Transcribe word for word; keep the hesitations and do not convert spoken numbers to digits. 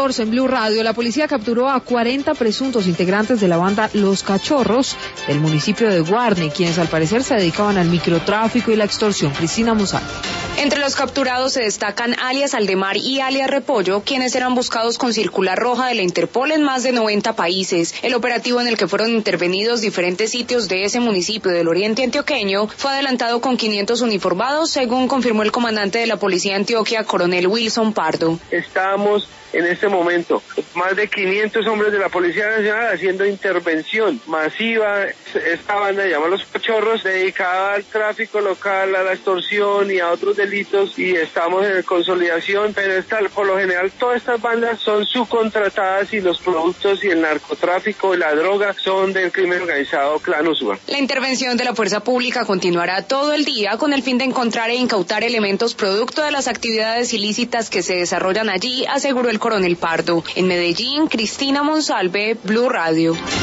catorce en Blue Radio, la policía capturó a cuarenta presuntos integrantes de la banda Los Cachorros del municipio de Guarne, quienes al parecer se dedicaban al microtráfico y la extorsión. Cristina Monsalve. Entre los capturados se destacan alias Aldemar y alias Repollo, quienes eran buscados con circular roja de la Interpol en más de noventa países. El operativo, en el que fueron intervenidos diferentes sitios de ese municipio del oriente antioqueño, fue adelantado con quinientos uniformados, según confirmó el comandante de la policía de Antioquia, coronel Wilson Pardo. Estamos en este momento más de quinientos hombres de la Policía Nacional haciendo intervención masiva. Esta banda llama Los Cachorros, dedicada al tráfico local, a la extorsión y a otros delitos, y estamos en consolidación, pero esta, por lo general todas estas bandas son subcontratadas y los productos y el narcotráfico y la droga son del crimen organizado Clan Usua. La intervención de la fuerza pública continuará todo el día con el fin de encontrar e incautar elementos producto de las actividades ilícitas que se desarrollan allí, aseguró el coronel Pardo. En Medellín, Cristina Monsalve, Blue Radio.